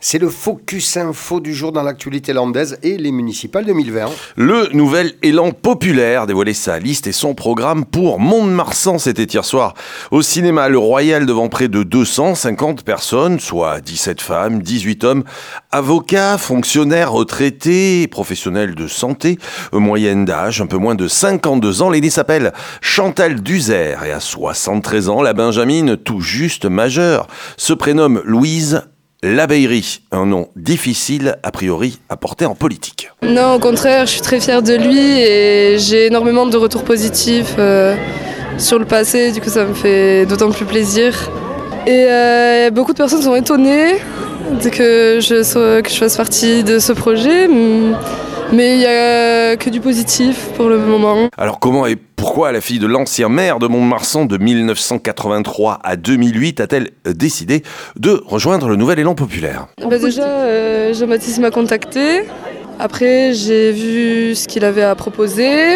C'est le Focus Info du jour dans l'actualité landaise et les municipales 2020. Le nouvel élan populaire dévoilait sa liste et son programme pour Mont-de-Marsan. C'était hier soir au cinéma Le Royal devant près de 250 personnes, soit 17 femmes, 18 hommes, avocats, fonctionnaires, retraités, professionnels de santé, moyenne d'âge, un peu moins de 52 ans. L'aînée s'appelle Chantal Duzer et à 73 ans, la Benjamine, tout juste majeure, se prénomme Louise Labeyrie, un nom difficile a priori à porter en politique. Non, au contraire, je suis très fière de lui et j'ai énormément de retours positifs sur le passé, du coup ça me fait d'autant plus plaisir. Et beaucoup de personnes sont étonnées que je fasse partie de ce projet, mais il n'y a que du positif pour le moment. Alors comment et pourquoi la fille de l'ancien maire de Mont-de-Marsan de 1983 à 2008 a-t-elle décidé de rejoindre le nouvel élan populaire ? Déjà, Jean-Baptiste m'a contacté. Après, j'ai vu ce qu'il avait à proposer.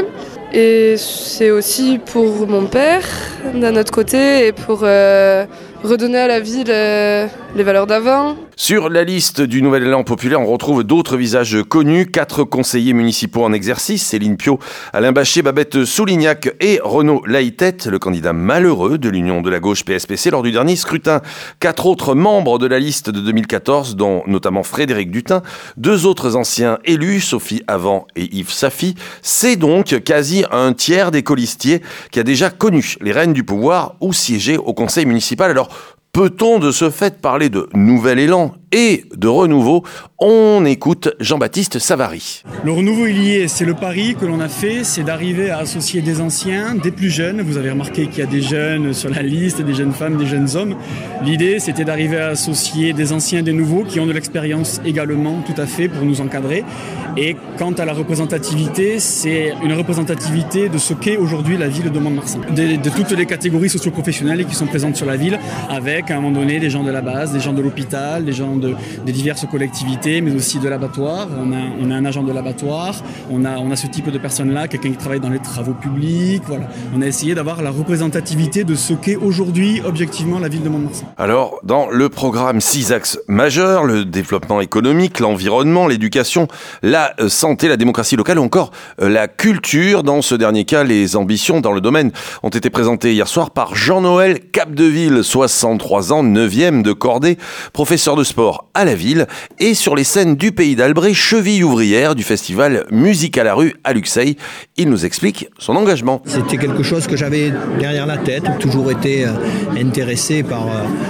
Et c'est aussi pour mon père, d'un autre côté, et pour redonner à la ville les valeurs d'avant. Sur la liste du nouvel élan populaire, on retrouve d'autres visages connus. 4 conseillers municipaux en exercice, Céline Pio, Alain Bachet, Babette Soulignac et Renaud Laïtette, le candidat malheureux de l'Union de la gauche PSPC lors du dernier scrutin. 4 autres membres de la liste de 2014, dont notamment Frédéric Dutin, 2 autres anciens élus, Sophie Avant et Yves Safi. C'est donc quasi un tiers des colistiers qui a déjà connu les rênes du pouvoir ou siégé au conseil municipal. Alors, peut-on de ce fait parler de nouvel élan et de renouveau ? On écoute Jean-Baptiste Savary. Le renouveau il y est, c'est le pari que l'on a fait, c'est d'arriver à associer des anciens, des plus jeunes. Vous avez remarqué qu'il y a des jeunes sur la liste, des jeunes femmes, des jeunes hommes. L'idée, c'était d'arriver à associer des anciens, des nouveaux, qui ont de l'expérience également, tout à fait, pour nous encadrer. Et quant à la représentativité, c'est une représentativité de ce qu'est aujourd'hui la ville de Mont-de-Marsan. De toutes les catégories socio-professionnelles qui sont présentes sur la ville, avec à un moment donné des gens de la base, des gens de l'hôpital, des gens des diverses collectivités, mais aussi de l'abattoir. On a un agent de l'abattoir, on a ce type de personnes-là, quelqu'un qui travaille dans les travaux publics. Voilà. On a essayé d'avoir la représentativité de ce qu'est aujourd'hui, objectivement, la ville de Mont-de-Marsan. Alors, dans le programme 6 axes majeurs, le développement économique, l'environnement, l'éducation, la santé, la démocratie locale ou encore la culture. Dans ce dernier cas, les ambitions dans le domaine ont été présentées hier soir par Jean-Noël Capdeville, 63 ans, 9e de cordée, professeur de sport à la ville et sur les scènes du Pays d'Albret, cheville ouvrière du festival Musique à la rue à Luxeuil. Il nous explique son engagement. C'était quelque chose que j'avais derrière la tête, toujours été intéressé par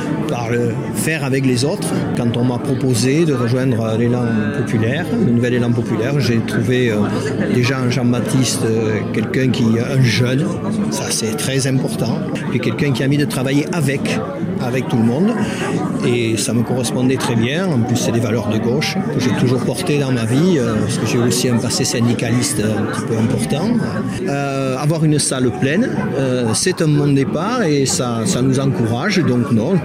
le faire avec les autres. Quand on m'a proposé de rejoindre l'élan populaire, le nouvel élan populaire, j'ai trouvé déjà en Jean-Baptiste quelqu'un un jeune, ça c'est très important, puis quelqu'un qui a envie de travailler avec tout le monde, et ça me correspondait très bien. En plus, c'est des valeurs de gauche que j'ai toujours portées dans ma vie, parce que j'ai aussi un passé syndicaliste un petit peu important. Avoir une salle pleine, c'est un bon départ et ça nous encourage. Donc non,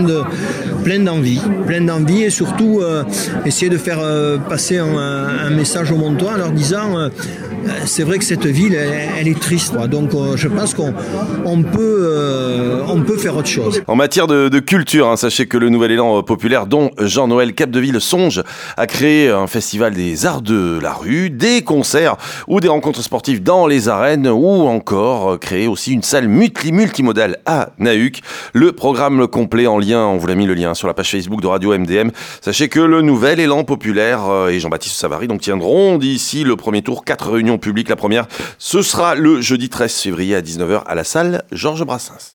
plein d'envie et surtout essayer de faire passer un message aux Montois en leur disant c'est vrai que cette ville elle est triste, quoi. Donc je pense qu'on peut faire autre chose. En matière de culture, sachez que le nouvel élan populaire dont Jean-Noël Capdeville songe à créer un festival des arts de la rue, des concerts ou des rencontres sportives dans les arènes ou encore créer aussi une salle multimodale à Nahuc. Le programme complet en lien, on vous l'a mis le lien sur la page Facebook de Radio MDM. Sachez que le nouvel élan populaire et Jean-Baptiste Savary donc tiendront d'ici le premier tour 4 réunions publiques. La première, ce sera le jeudi 13 février à 19h à la salle Georges Brassens.